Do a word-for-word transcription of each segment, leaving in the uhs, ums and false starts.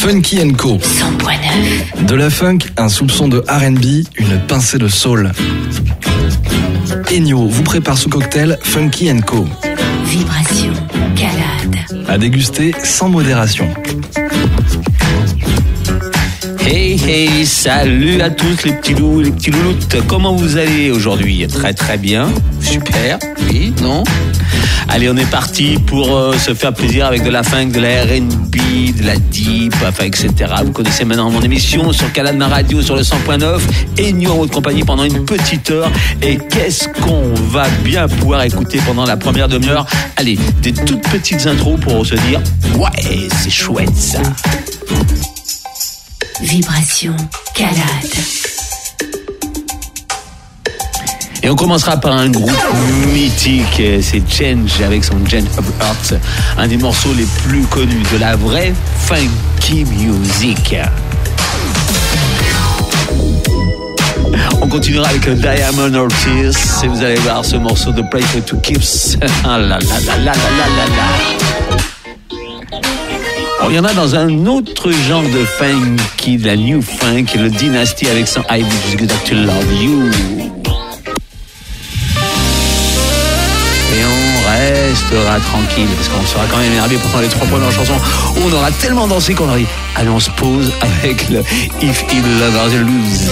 Funky and Co. cent neuf. De la funk, un soupçon de R and B, une pincée de soul. Ennio vous prépare ce cocktail Funky and Co. Vibration, calade. À déguster sans modération. Hey hey, salut à tous les petits loups, les petits louloutes. Comment vous allez aujourd'hui? Très très bien, super, oui, non? Allez, on est parti pour euh, se faire plaisir avec de la funk, de la R and B, de la deep, enfin, et cetera. Vous connaissez maintenant mon émission sur Calade Radio sur le cent neuf et nous en votre compagnie pendant une petite heure. Et qu'est-ce qu'on va bien pouvoir écouter pendant la première demi-heure? Allez, des toutes petites intros pour se dire ouais, c'est chouette ça. Vibration, calade. Et on commencera par un groupe mythique, c'est Change avec son Change of Heart, un des morceaux les plus connus de la vraie funky music. On continuera avec Diamond Ortiz et vous allez voir ce morceau de Play for Two Keeps. Ah là là là là là là là. On y en a dans un autre genre de funky, de la new funk, le Dynasty avec son I Just Got to Love You. Et on restera tranquille parce qu'on sera quand même énervé pendant les trois premières chansons où on aura tellement dansé qu'on aura dit allez on se pose avec le If You Love Us Lose.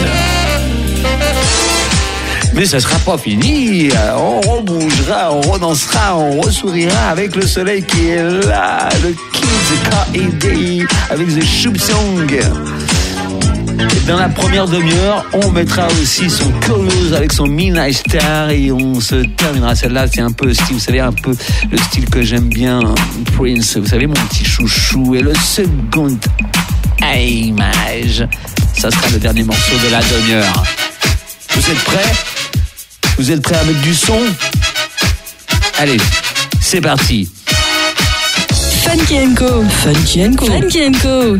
Mais ça sera pas fini, on rebougera, on redansera, on ressourira avec le soleil qui est là, le Kids K E D avec The Shoop Song. Dans la première demi-heure, on mettra aussi son Colors avec son Midnight Star et on se terminera. Celle-là, c'est un peu le style, vous savez, un peu le style que j'aime bien, Prince, vous savez, mon petit chouchou. Et le second image, ça sera le dernier morceau de la demi-heure. Vous êtes prêts? Vous êtes prêts à mettre du son? Allez, c'est parti. Funky and Co. Funky and Co. Funky and Co.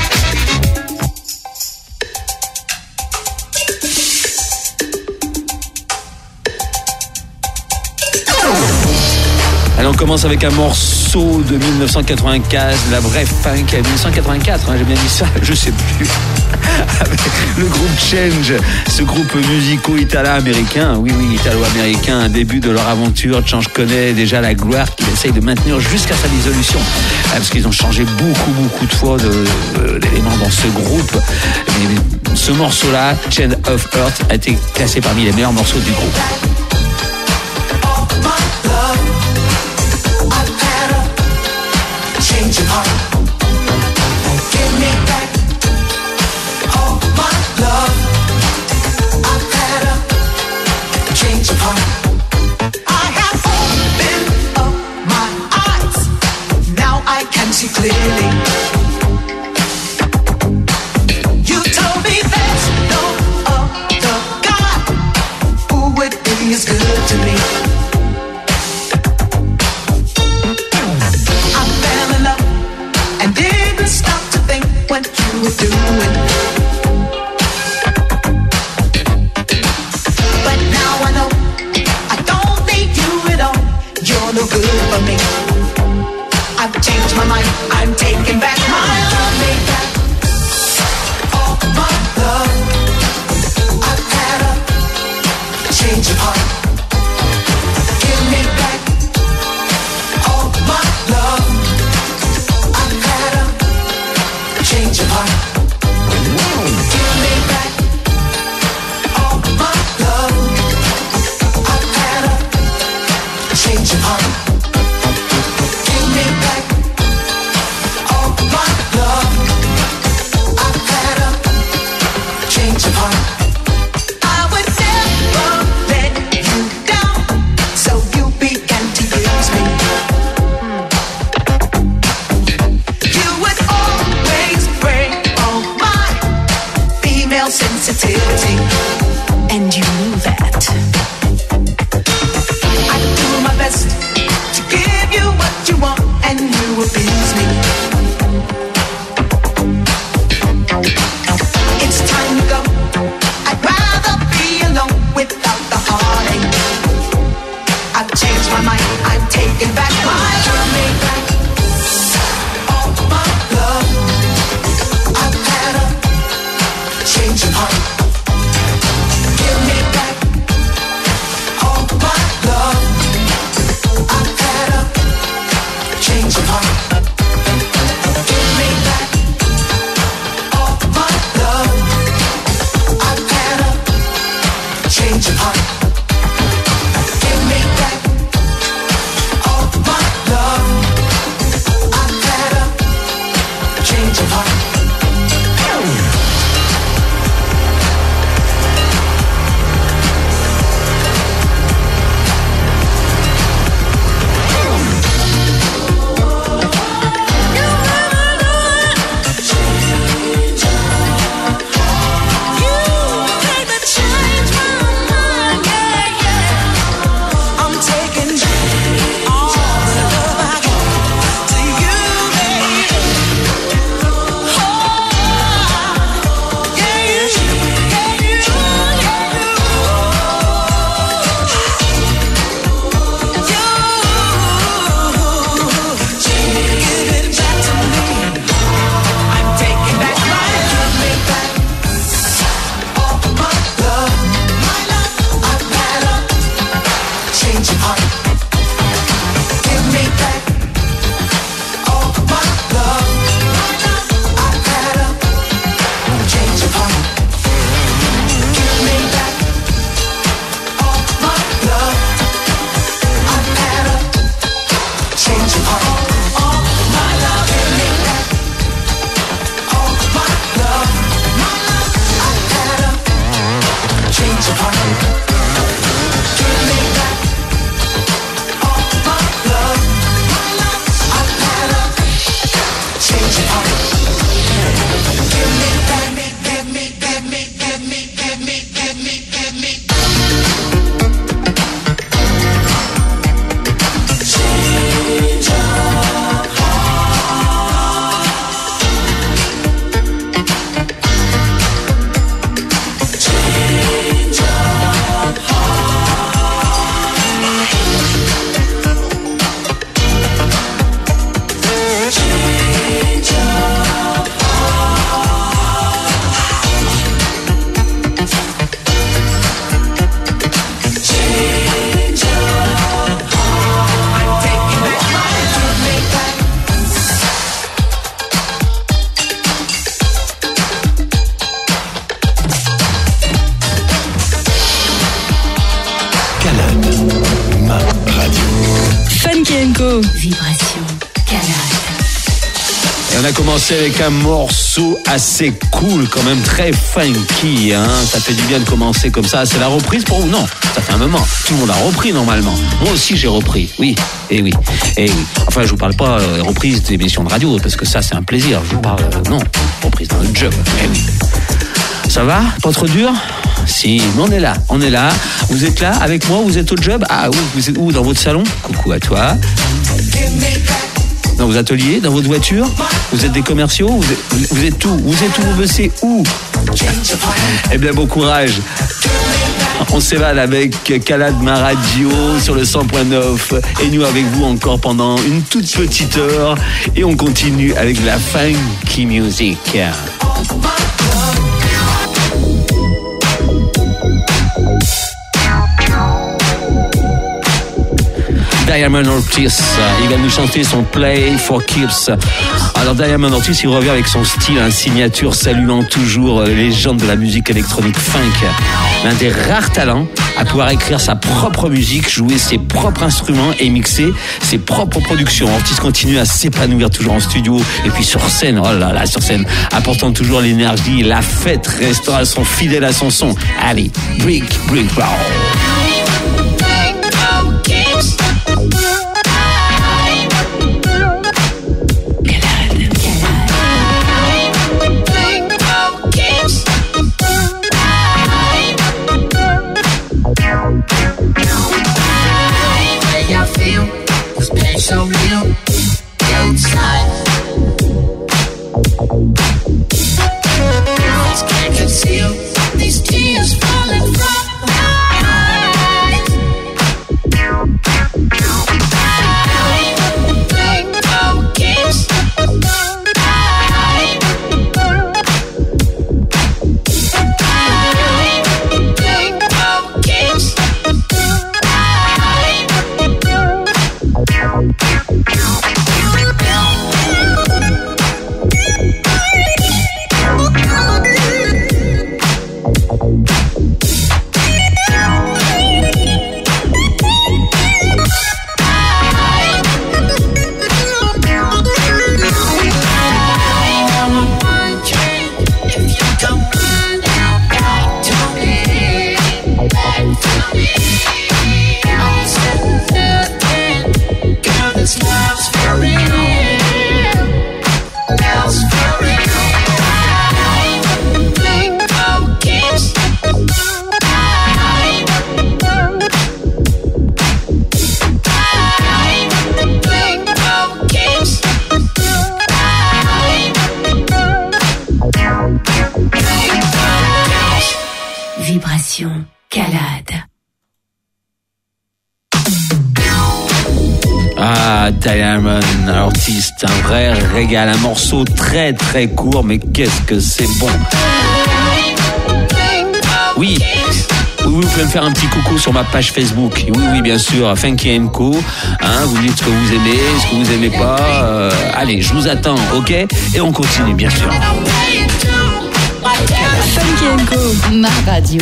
Allez, on commence avec un morceau de dix-neuf cent quatre-vingt-quinze, la vraie funk, dix-neuf cent quatre-vingt-quatre, hein, j'ai bien dit ça, je sais plus. Avec le groupe Change, ce groupe musico-italo-américain, oui, oui, italo-américain, un début de leur aventure. Change connaît déjà la gloire qu'il essaye de maintenir jusqu'à sa dissolution. Ah, parce qu'ils ont changé beaucoup, beaucoup de fois de, euh, d'éléments dans ce groupe. Mais ce morceau-là, Change of Heart, a été classé parmi les meilleurs morceaux du groupe. Change of heart. Give me back all my love. I've had a change of heart. I have opened up my eyes. Now I can see clearly. You told me there's no other God who would be as good to me. And didn't stop to think what you were doing. But now I know I don't need you at all. You're no good for me. I've changed my mind. I'm taking back my love. Take back all my love. I've had a change of heart. Give me back all my love. Change of heart. Give me back all my love. I've had a change of heart. Give me back all my love. I've had a change of heart. I would never let you down, so you began to use me. You would always break all Vibration Calade. Et on a commencé avec un morceau assez cool, quand même très funky, hein. Ça fait du bien de commencer comme ça. C'est la reprise pour vous? Non, ça fait un moment. Tout le monde a repris normalement. Moi aussi j'ai repris. Oui, et oui, et oui. Enfin, je vous parle pas euh, reprise d'émissions de radio parce que ça c'est un plaisir. Je vous parle euh, non, reprise dans le job. Eh oui. Ça va? Pas trop dur? Si, mais on est là, on est là. Vous êtes là avec moi? Vous êtes au job? Ah oui, vous êtes où? Dans votre salon? Coucou à toi. Dans vos ateliers, dans votre voiture, vous êtes des commerciaux, vous êtes, vous êtes où? Vous êtes où? Vous bossez où? Eh bien, bon courage. On s'évade avec Calade Ma Radio sur le cent point neuf et nous avec vous encore pendant une toute petite heure et on continue avec la funky music. Diamond Ortiz, il va nous chanter son Play for Keeps. Alors Diamond Ortiz, il revient avec son style, un signature saluant toujours les légendes de la musique électronique funk. L'un des rares talents à pouvoir écrire sa propre musique, jouer ses propres instruments et mixer ses propres productions. Ortiz continue à s'épanouir toujours en studio et puis sur scène, oh là là, sur scène, apportant toujours l'énergie, la fête, restant à son fidèle à son son. Allez, brick, brick, roll. So real inside. Words can't conceal these tears falling from my eyes. Rainbow kiss. Rainbow kiss. Vibration Calade. Ah, Diamond Ortiz, un vrai régal, un morceau très très court, mais qu'est-ce que c'est bon. Oui, oui, vous pouvez me faire un petit coucou sur ma page Facebook. Oui, oui, bien sûr, Funky and Co. Hein, vous me dites ce que vous aimez, ce que vous aimez pas. Euh, allez, je vous attends, ok? Et on continue, bien sûr. Funky and Co. Ma radio.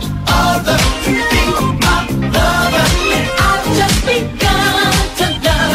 Love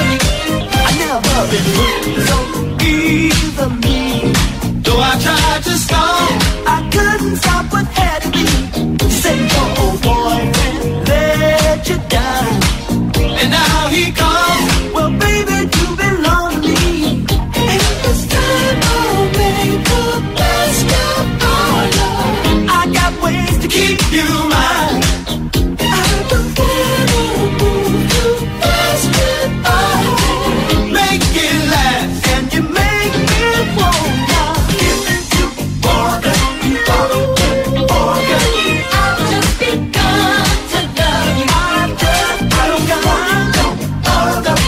such a storm. I couldn't stop what had to be. Said your old boyfriend let you down, and now he comes. Well, baby, you belong to me. And this time I'll make the best of our love. I got ways to keep you mine. I don't wanna move too fast goodbye. Make it last, and you make it won't. Give you more than you thought, more than you. I've just begun to love you. I've just begun to love you.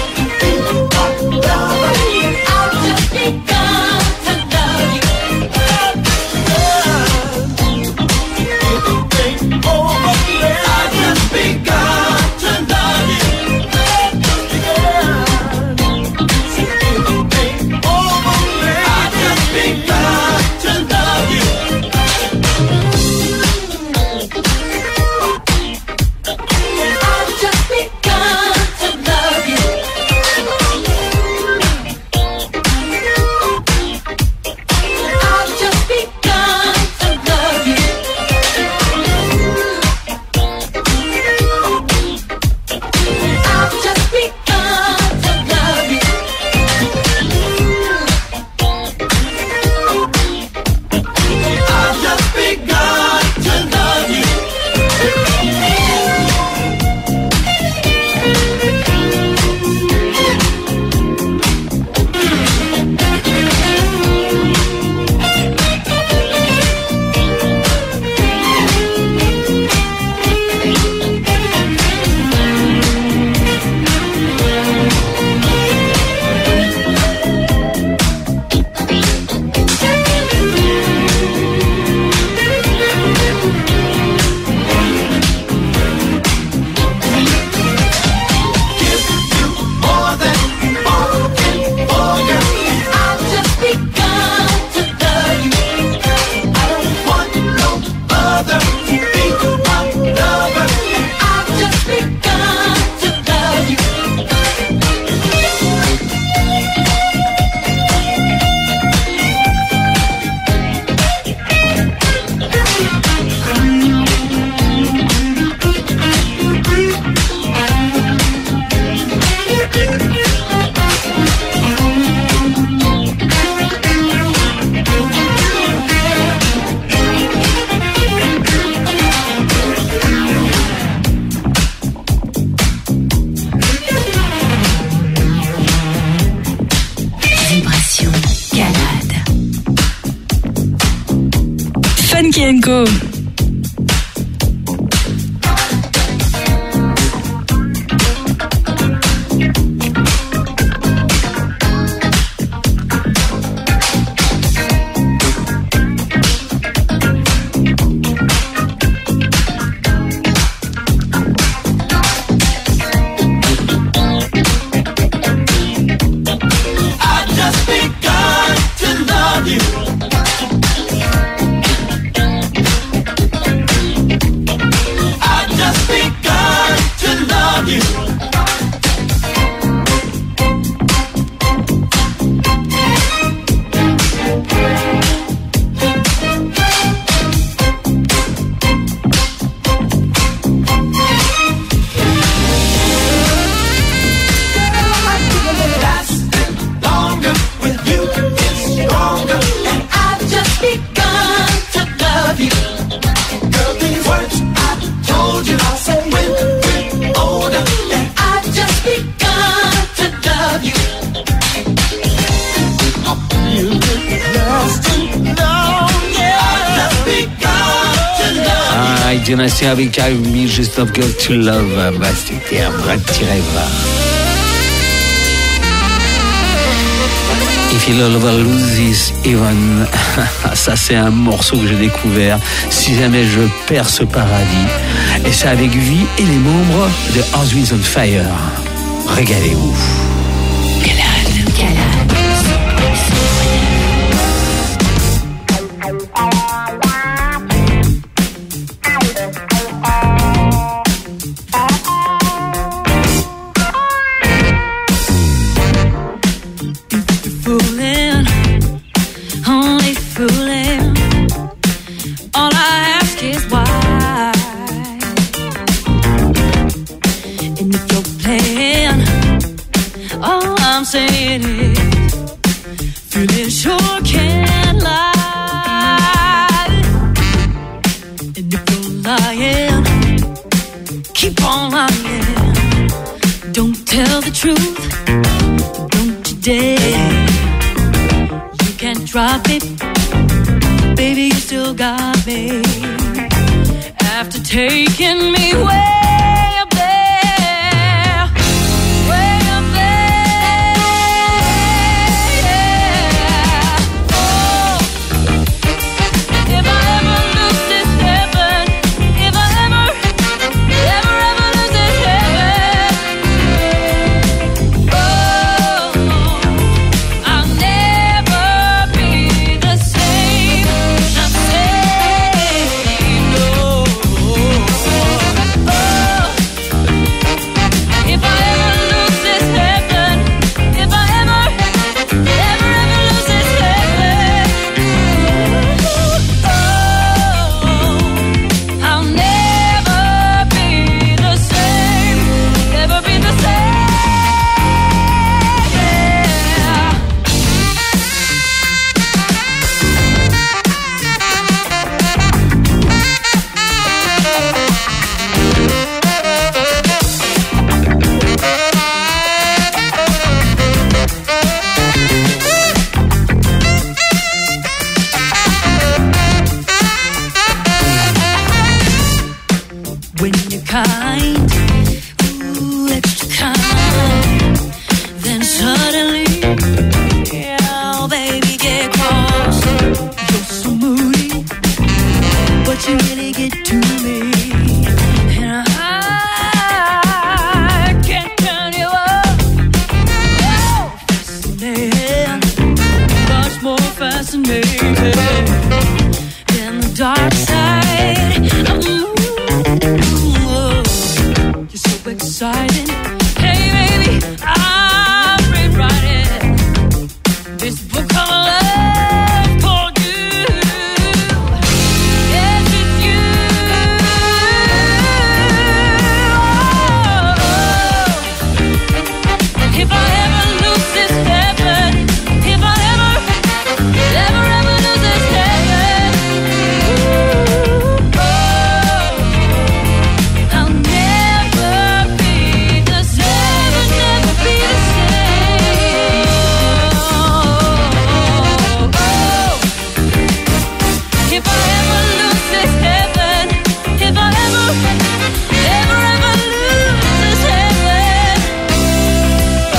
I've just begun to love you. I've just begun to love you. I've just begun to love you. I've just begun to love you. I've just begun to love you. I've just begun to love you. I've just begun to love you. Give you more than more than more than. I've just begun to love you. I don't want no other to be my lover. I've just begun to love you. Vibration Calade. Funky and Co. I've just begun to love you. I've just begun to love you. Lasting longer with you is stronger, and I've just begun to love you. Girl, these words I told you I'll say when we're older, and I've just begun to love you. Lasting longer. I've just begun to love you. Ah, Dynasty avec I Me Just Love Girl to Love. Bah, c'était un vrai petit rêve. If You Love Loses Even. Ça, c'est un morceau que j'ai découvert. Si jamais je perds ce paradis. Et c'est avec Vie et les membres de Earth, Wind and Fire. Régalez-vous. Calade. Calade. Fooling, only fooling. sure can't lie. And if you're lying, keep on lying. Don't tell the truth, don't you dare. You can't drop it, baby, you still got me. After taking me way up there, way up there, yeah. Oh, if I ever lose this heaven, if I ever, ever, ever lose this heaven, oh, I'll never be the same, not same, no. If I ever lose this heaven, if I ever, ever, ever lose this heaven, oh, I'll never be the same, never be the same, yeah. When you're kind, ooh, extra kind, then suddenly, yeah, baby, get cross. You're so moody, but you really get to me, and I can't turn you up. Oh, fascinating, much more fascinating than the dark side of the moon. You're so exciting. Hey, baby, I'm rewriting this book of love for you. Yes, it's you. Oh, if I ever lose this heaven, if I ever, ever, ever lose this heaven, ooh, oh, I'll never be the same, never be the same. Oh, if I ever lose this heaven, if I ever, ever, ever lose this heaven, oh,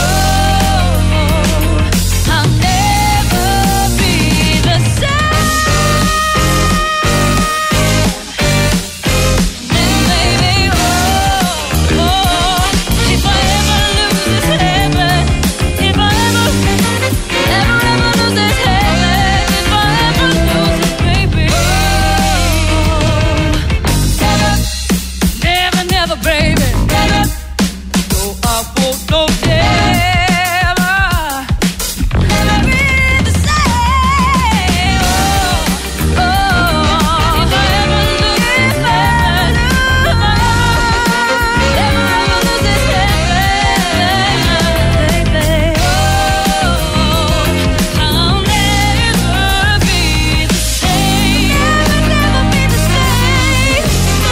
I'll never be the same. Then baby, oh, oh, if I ever lose this heaven, if I ever, ever, ever lose this heaven, if I ever lose it, baby, oh, never, never, baby, never, no, I won't, no, never, never be the same, oh, oh, if I ever lose this heaven, if I ever, ever lose this heaven, baby, oh, I'll never be the same, never, never be the same, oh,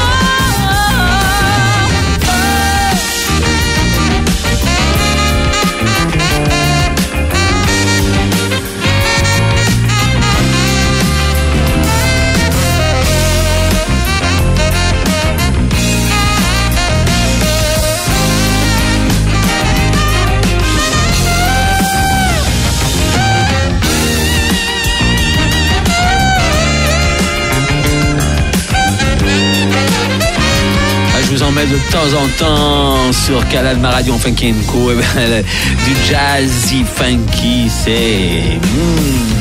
Ah, je vous en mets de temps en temps sur Calad Ma Radio en Funky and Co. Eh ben, le- du jazzy funky, c'est. mm.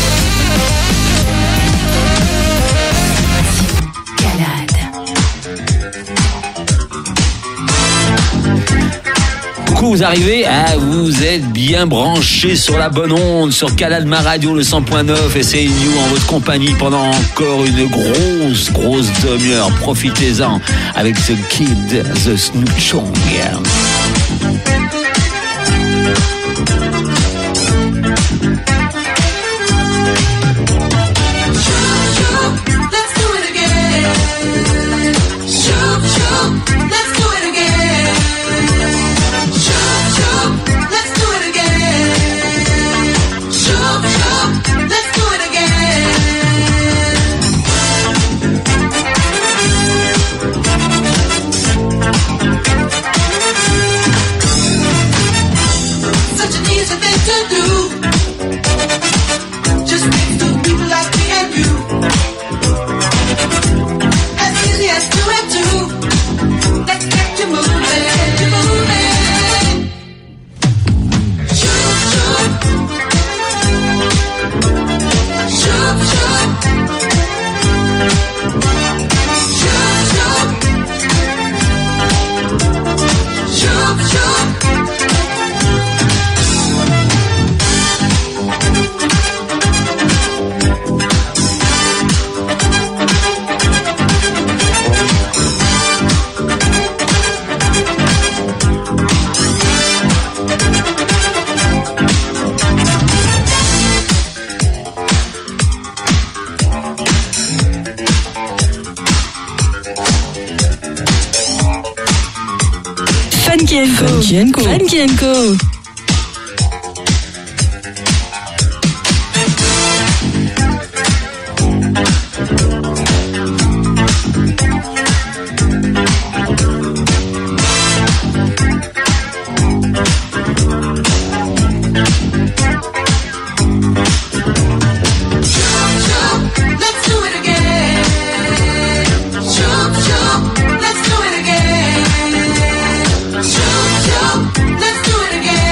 Calade. Coucou, vous arrivez? Ah, vous êtes bien branchés sur la bonne onde, sur Calad Ma Radio, le cent point neuf, et c'est You en votre compagnie pendant encore une grosse, grosse demi-heure. Profitez-en avec ce Kid The Snoop Chong. Funky and Co. Funky and Co. Funky and Co. Let's do it again. Shoop, shoop, let's do it again. Shoop, shoop, let's do it again.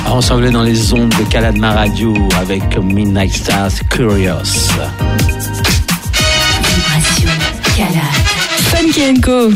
Ensemble dans les ondes de Caladma Radio avec Midnight Stars Curious. Vibration Calade. Funky and Co.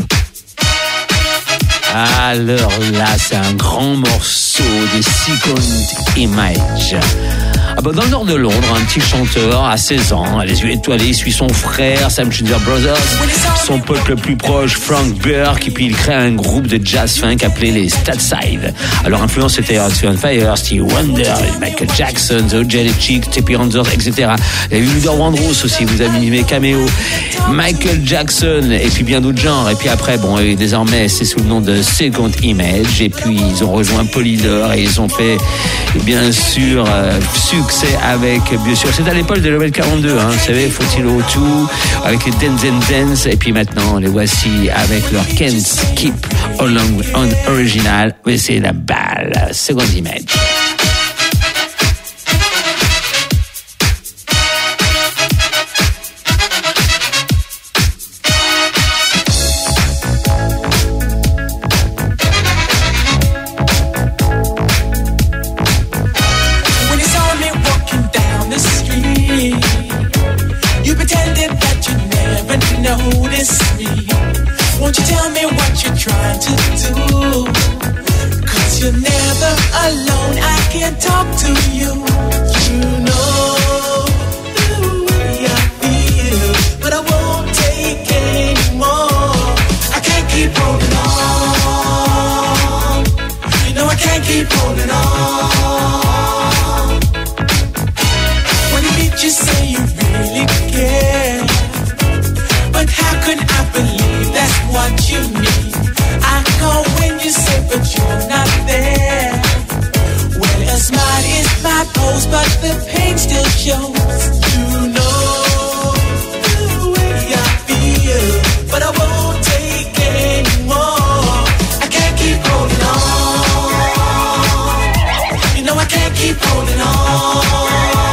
Alors là, c'est un grand morceau de Second Image. Ah bah dans le nord de Londres, un petit chanteur à seize ans, à les yeux étoilés, il suit son frère, Sam Schuster Brothers, son pote le plus proche, Frank Burke, et puis il crée un groupe de jazz funk appelé les Statside. Alors influence c'était Earth, Wind and Fire, Stevie Wonder, Michael Jackson, The O J Chick, Stevie Wonder, et cetera. Il y a eu Luther Vandross aussi, vous avez mis caméo, Michael Jackson, et puis bien d'autres genres. Et puis après, bon, et désormais c'est sous le nom de Second Image, et puis ils ont rejoint Polydor et ils ont fait, bien sûr, euh, succès avec, bien sûr, c'est à l'époque de Level quarante-deux, hein, vous savez, Faut-il au tout, avec les Dance and Dance, et puis maintenant, les voici avec leur Can't Keep Along on original, mais c'est la balle, Second Image. Won't you tell me what you're trying to do? Cause you're never alone, I can talk to you. You know the way I feel, but I won't take anymore. I can't keep holding on. You know I can't keep holding on. When you meet you say you really care, but how can I believe that's what you need? I call when you say, but you're not there. Well, a smile is my pose, but the pain still shows. You know the way I feel, but I won't take anymore. I can't keep holding on. You know I can't keep holding on.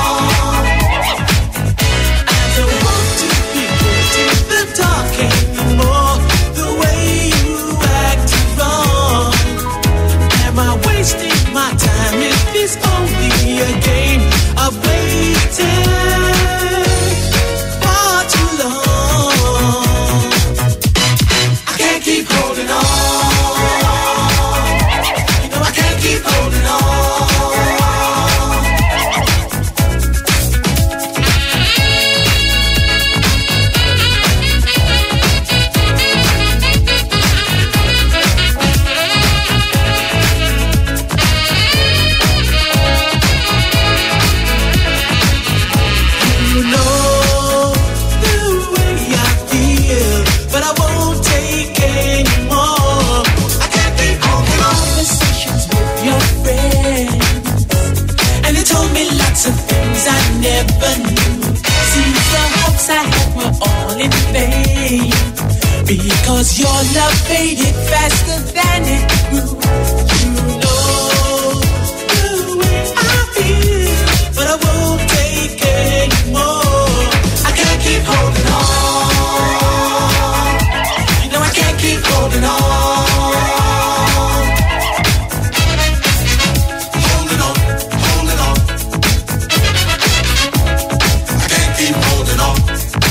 It's only a game of waiting far too long. I can't keep holding on. You know I can't keep holding on. Because your love faded faster than it grew. You know the way I feel, but I won't take anymore. I can't keep holding on. You know I can't keep holding on. Holding on, holding on. I can't keep holding on.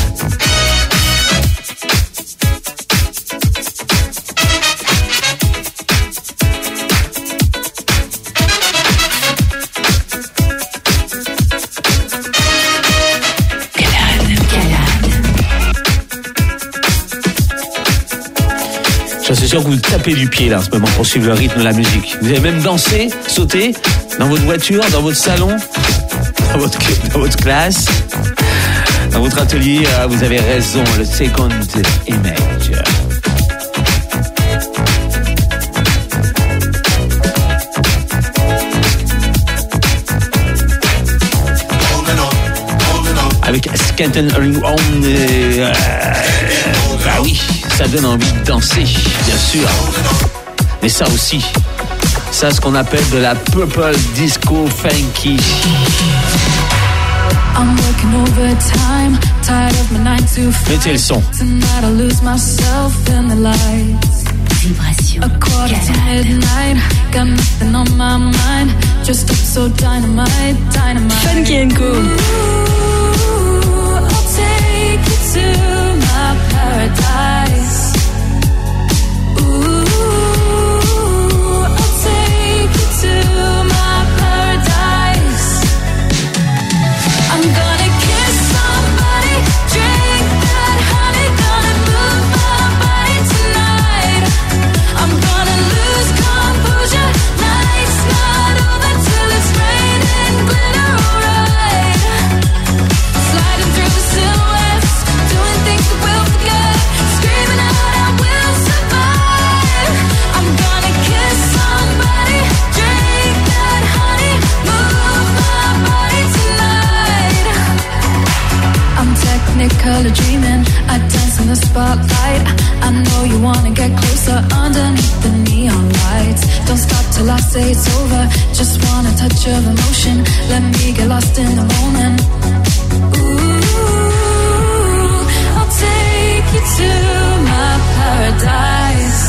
Je suis sûr que vous tapez du pied là en ce moment pour suivre le rythme de la musique. Vous avez même dansé, sauté dans votre voiture, dans votre salon, dans votre, dans votre classe, dans votre atelier. Vous avez raison, le Second Image. Avec Scanton Ring On, euh, bah oui, ça donne envie de danser, bien sûr. Mais ça aussi, ça ce qu'on appelle de la purple disco funky. I'm working overtime, tired of my nine to five. Mettez le son. Tonight I lose myself in the lights. Vibration. A quarter to midnight, got nothing on my mind. Just up so dynamite, dynamite. Funky and Co. Ooh, I'll take you to my paradise. Ooh, I'll take you to my paradise. I'm gonna kiss somebody, drink that honey, gonna move my body tonight. I'm gonna lose composure, night's not over till it's raining glitter, alright. Sliding through the silhouettes, doing things that we'll forget, screaming out I will survive. I'm gonna kiss somebody, drink that honey, move my body tonight. I'm technicolor dreaming, I dance in the spotlight. I know you wanna get closer underneath the neon lights. Don't stop till I say it's over, just want a touch of emotion. Let me get lost in the moment. Ooh, I'll take you to my paradise.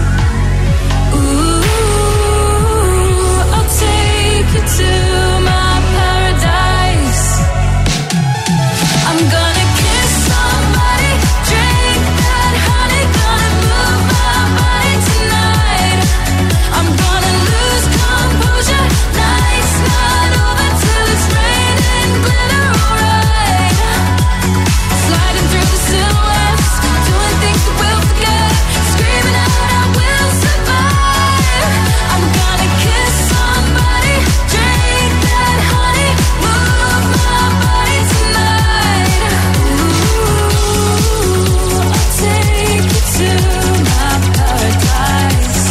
Ooh, I'll take you to my paradise. I'm gonna kiss somebody, drink that honey, gonna move my body tonight. I'm gonna lose composure, night's not over till it's raining glitter, alright. Sliding through the silhouettes, doing things that we'll forget, screaming out I will survive. I'm gonna kiss somebody, drink that honey, move my body tonight. Ooh, I'll take you to my paradise.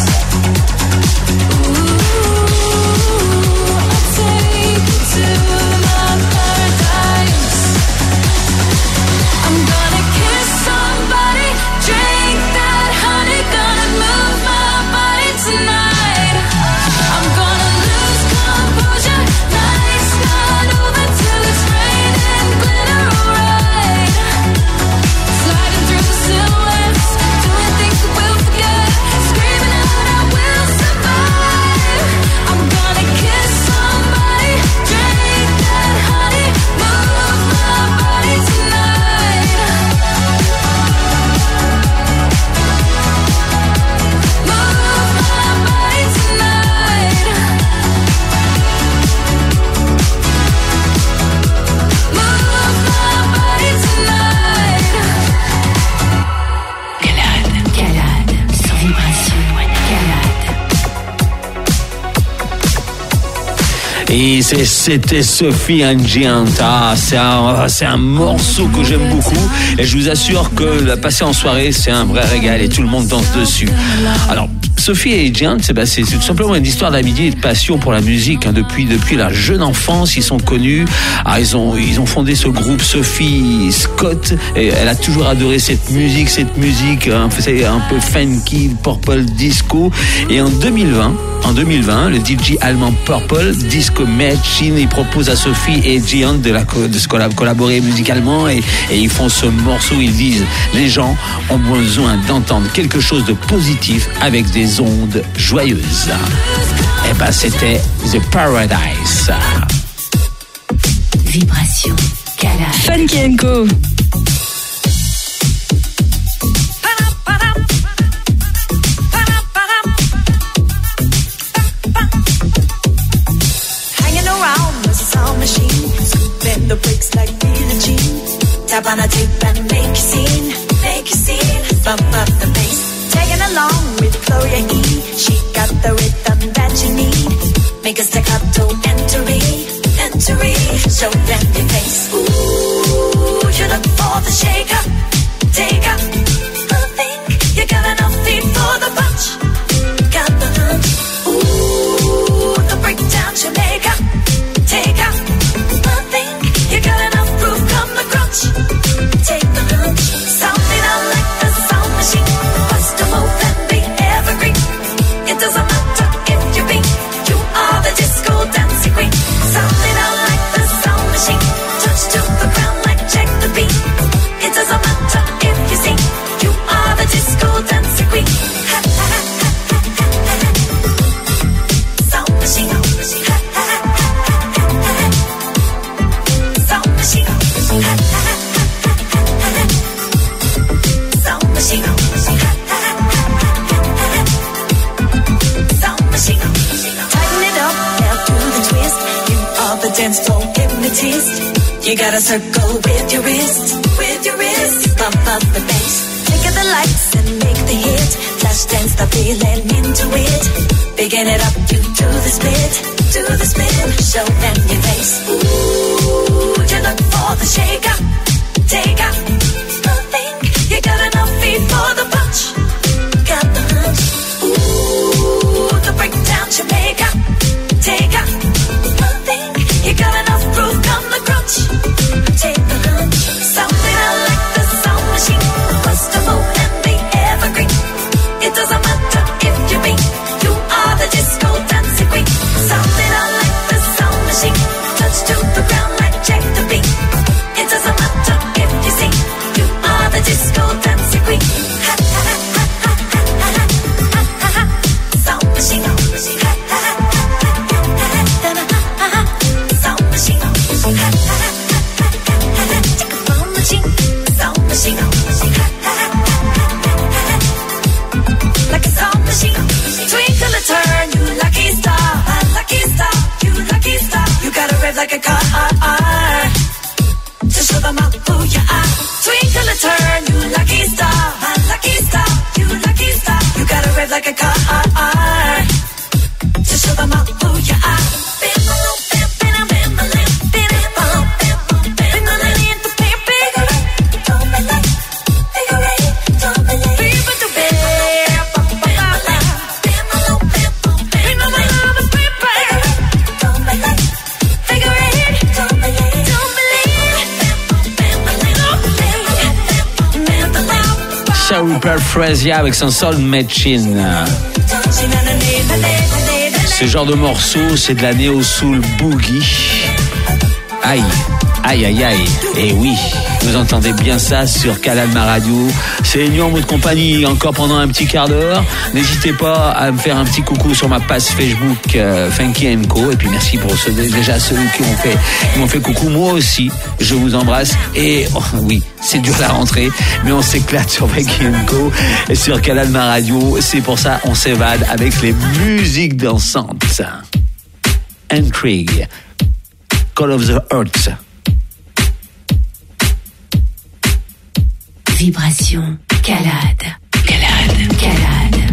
Ooh, I'll take you to my paradise. I'm gonna kiss somebody, drink that honey, gonna move my body tonight. I'm gonna lose composure, night's not over till it's raining glitter, alright. Sliding through the silhouettes, doing things that we'll forget, screaming out I will survive. I'm gonna kiss somebody, drink that honey, move my body tonight. Move my body tonight. Move my body tonight. Calade. Calade. Sans vibration. Calade. Et c'est- c'était Sophie and Giant. Ah, c'est un, c'est un morceau que j'aime beaucoup. Et je vous assure que la passer en soirée, c'est un vrai régal et tout le monde danse dessus. Alors, Sophie et Giant, c'est, bah, c'est, c'est tout simplement une histoire d'amitié et de passion pour la musique. Hein. Depuis, depuis la jeune enfance, ils sont connus. Ah, ils ont, ils ont fondé ce groupe Sophie Scott. Et elle a toujours adoré cette musique, cette musique un peu, c'est un peu funky, purple disco. Et en deux mille vingt, en deux mille vingt, le D J allemand Purple Disco Machine, il propose à Sophie et Giant de, la, de se collab- collaborer musicalement et, et ils font ce morceau. Ils disent les gens ont besoin d'entendre quelque chose de positif avec des ondes joyeuses. Et ben c'était The Paradise. Vibration. Calade. Funky and Co. Hanging around the sound machine, scooping the bricks like Billie Jean. Tap on a tape and make a scene, make a scene. Bump up the bass, tagging along with Gloria E. She got the rhythm that you need. Make a staccato entry, entry. Show them your face. Ooh, you look for the shaker, taker. I think you got enough feet for the punch. Got the hunch. Ooh, the breakdown Jamaica, take her. I think you got enough proof, come the crunch. Take the hunch. Sounding out like the sound machine. Bust a move and be evergreen. It doesn't matter if you be, you are the disco dancing queen. Sounding out like the sound machine. Touch to the ground like check the beat. It doesn't matter if you see. dance floor hypnotist. You got a circle with your wrist, with your wrist. You pump up the bass, think of the lights and make the hit. Flash dance, the feeling into it. Bigging it up, you do the split, do the split. Show them your face. Ooh, you look for the shaker, take up. I think you got enough feet for the punch. Got the hunch. Ooh, the breakdown Jamaica, take up. I think you got enough groove, come the crunch. Take the lunch. Something I like the sound machine. Must have moved and the evergreen. It doesn't matter if you be. You are the disco dancing queen. Something I like the sound machine. Touch to the ground like check the beat. It doesn't matter if you see. You are the disco dancing queen. Ha ha ha ha ha ha ha ha ha. Sound machine. Ha ha ha ha ha ha ha. Sound machine. Ha ha ha ha ha. Sound machine. Sound machine. Ha ha ha ha ha. Like a sound machine. Twinkle a turn, you lucky star, lucky star, you lucky star. You gotta rev like a car, to show them out who you are. Twinkle a turn, you lucky star, lucky star, you lucky star. You gotta rev like a car, to show them out who you are. Rupert Frazier avec son Soul Machine. Ce genre de morceau, c'est de la Neo Soul Boogie. Aïe, aïe, aïe, aïe. Et oui, vous entendez bien ça sur Calalma Radio. C'est New en mode compagnie encore pendant un petit quart d'heure. N'hésitez pas à me faire un petit coucou sur ma page Facebook euh, Funky and Co. Et puis merci pour ceux, déjà ceux qui m'ont fait, qui m'ont fait coucou. Moi aussi, je vous embrasse. Et oh, oui, c'est dur la rentrée, mais on s'éclate sur Funky and Co. Et sur Calalma Radio. C'est pour ça on s'évade avec les musiques dansantes. Intrigue, Call of the Earth. Vibration, calade, calade, calade.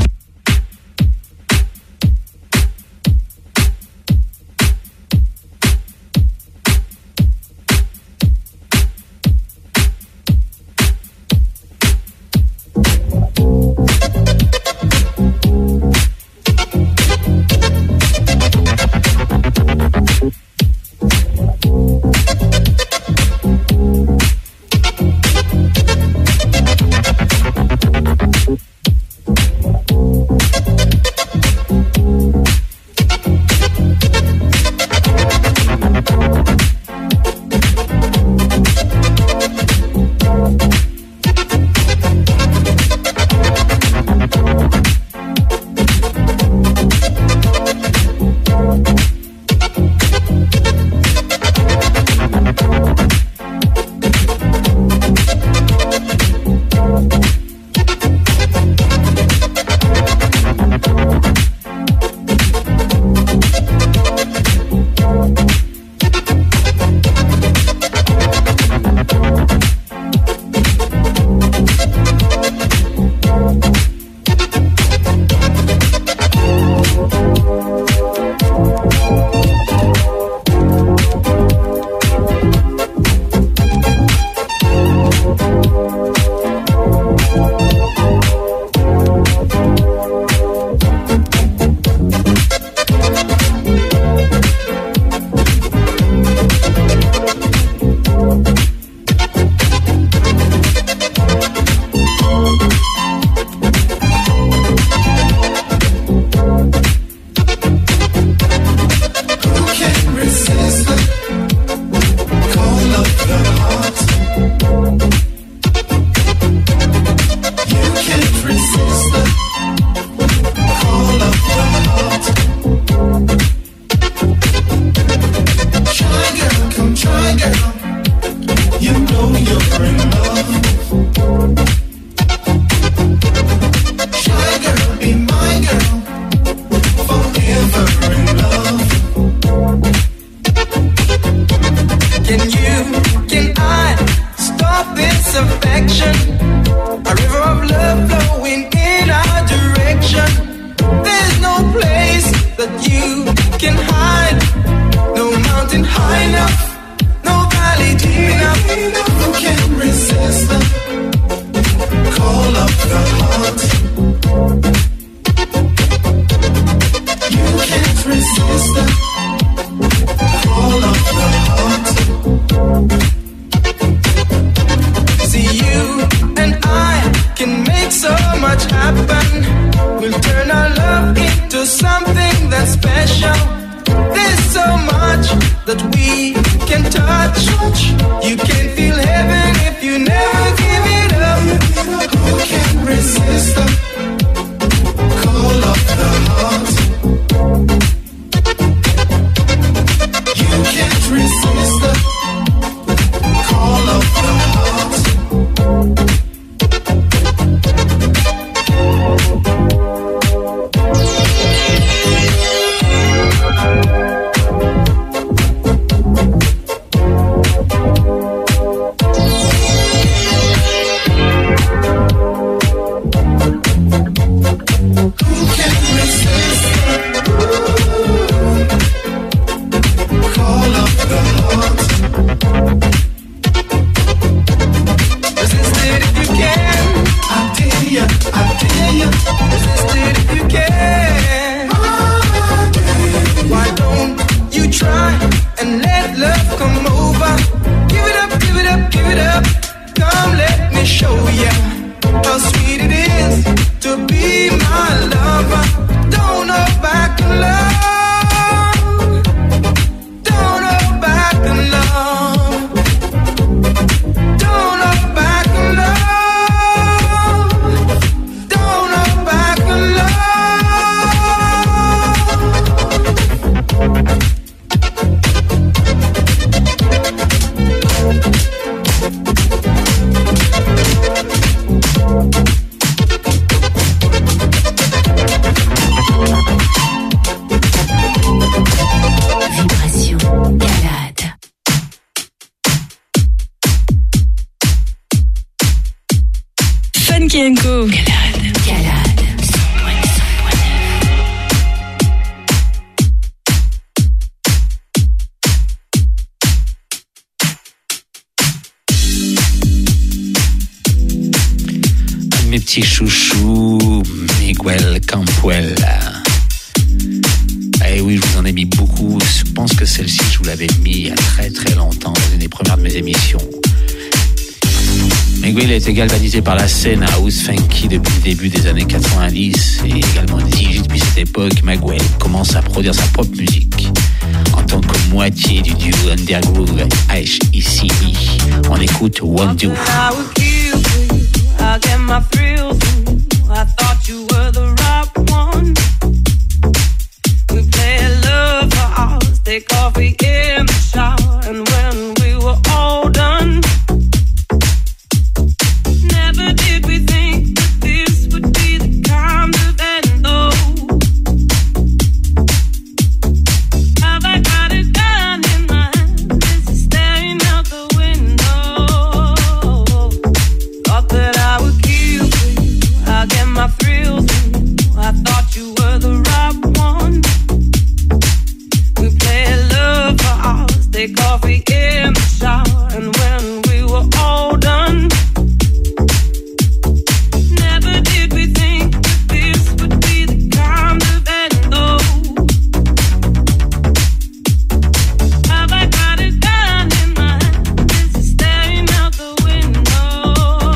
Thank you. that we can touch. You can feel heaven if you never give it up. Who can resist the call of the heart? You can't resist the call of the heart. Chouchou, Miguel Campuel. Eh oui, je vous en ai mis beaucoup. Je pense que celle-ci, je vous l'avais mis il y a très très longtemps, dans une des premières de mes émissions. Miguel a été galvanisé par la scène house funky depuis le début des années quatre-vingt-dix et également D J depuis cette époque. Miguel commence à produire sa propre musique en tant que moitié du duo Undergroove H E C E. On écoute One Do. I get my thrills. I thought you were the right one. We play love for hours, take coffee in the shower, and when we were all done, never did we think that this would be the kind of end. Oh, have I got a gun in my hand? Is it staring out the window? Thought that I would kill for you. I get my thrills. I thought you were the right one. We play love for hours, take coffee in the shower, and when we were all done, never did we think that this would be the kind of end. Oh, have I got a gun in my hand? Is it staring out the window?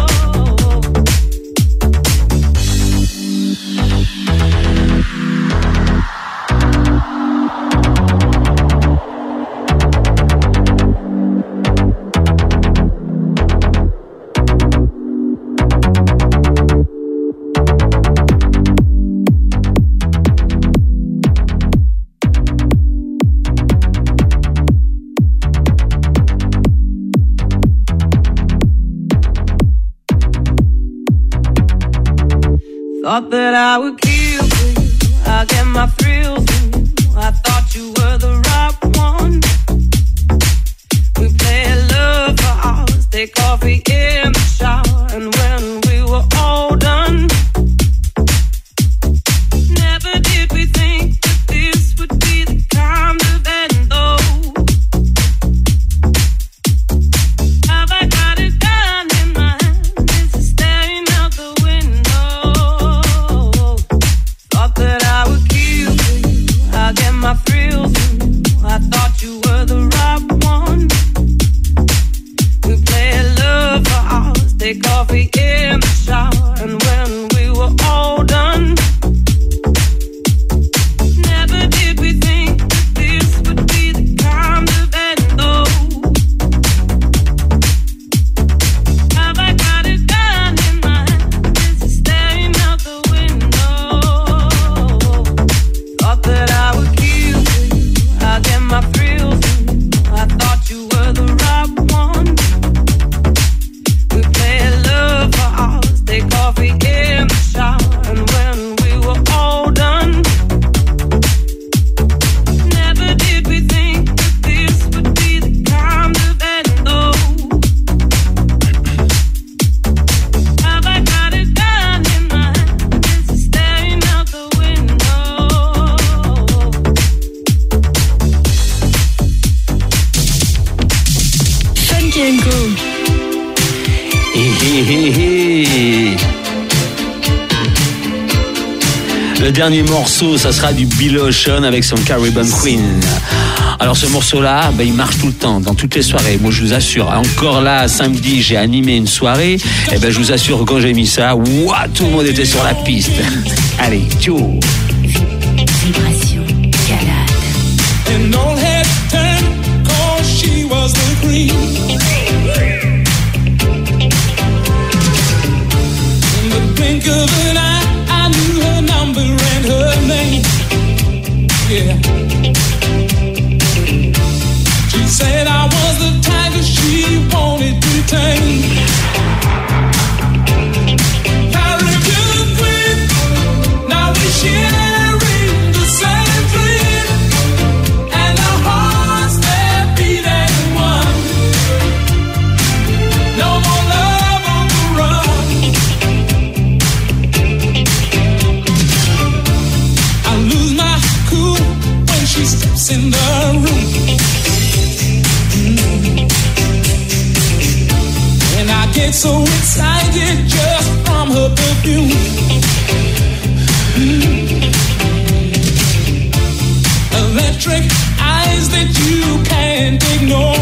Thought that I would kill for you. I get my thrills from you. I thought you were the right one. We play love for hours, take coffee in the shower, and when we were all done, never did we think that this would be the kind of end. Oh, have I got a gun in my hand? Is it staring out the window? Thought that I would kill for you. hey, hey. Le dernier morceau, ça sera du Bill Ocean avec son Caribbean Queen. Alors ce morceau-là, ben, il marche tout le temps, dans toutes les soirées. Moi, je vous assure. Encore là, samedi, j'ai animé une soirée. Et ben, je vous assure que quand j'ai mis ça, ouah, tout le monde était sur la piste. Allez, ciao. Vibration Calade. And all had turned, cause she was the queen. In the blink of an eye, I knew her number and her name. Yeah. She said I was the tiger she wanted to tame. Caribbean queen, now we sharing the same dream, and our hearts they're beating one. No more love on the run. I lose my cool when she steps in the room. And I get so excited just from her perfume. Mm. Electric eyes that you can't ignore.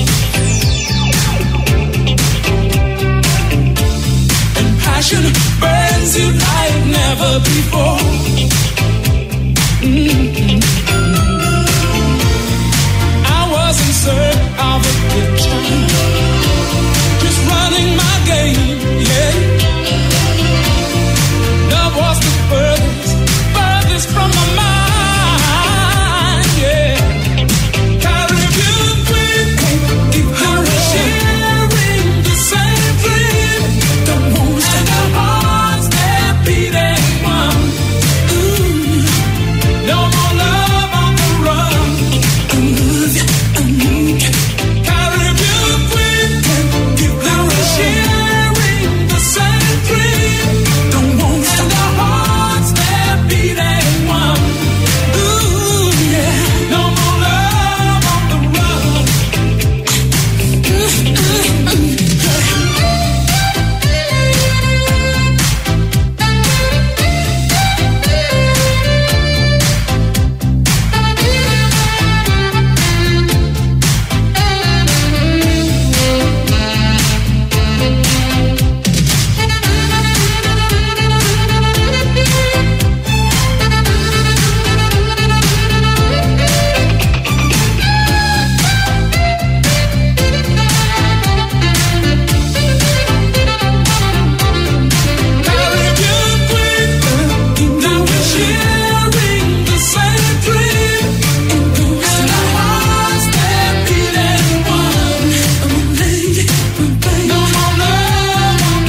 And passion burns you like never before. Mm-hmm. I was in search of a good time, just running my game, yeah. Love was the furthest, furthest from my mind, yeah. Caribbean queen, keep her sharing the same dream. Don't want to stand our hearts, they're beating one. Ooh, no more love on the run. Ooh, ooh. Caribbean queen, keep her sharing the same dream. Don't want to stand our hearts, they're beating one. Ooh, yeah, no more love on the run. Ooh, ooh, ooh. Caribbean queen, now we're sharing the same dream. And our hearts, they're beating one. No more love on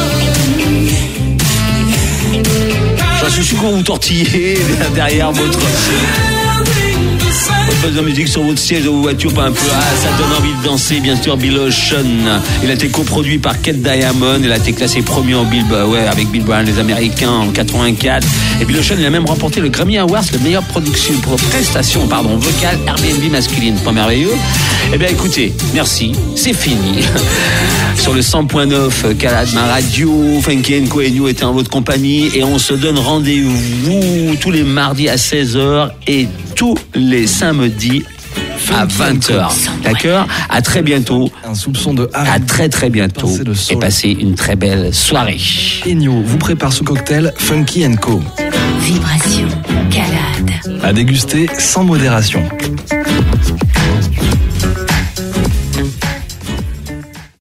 the run. J'en suis sûr qu'on vous tortillez derrière votre... Sharing the same. Votre poste de musique sur votre siège de vos voitures, pas un peu. Ah, ça donne envie de danser, bien sûr. Bill Ocean. Il a été coproduit par Kate Diamond. Il a été classé premier en Billboard, ouais, avec Billboard, les Américains, en quatre-vingt-quatre. Et Bill Ocean, il a même remporté le Grammy Awards, le meilleur production, pour prestation, pardon, vocale, Airbnb masculine. Pas merveilleux? Eh bien, écoutez, merci. C'est fini. Sur le cent point neuf, Calade, ma radio, Funky and Co et New était en votre compagnie. Et on se donne rendez-vous tous les mardis à seize heures et tous les samedis à vingt heures. D'accord? À très bientôt. Un soupçon de À R and B. très très bientôt. Pincée de soul. Et passez une très belle soirée. Ennio vous prépare ce cocktail Funky and Co. Vibration Calade. À déguster sans modération.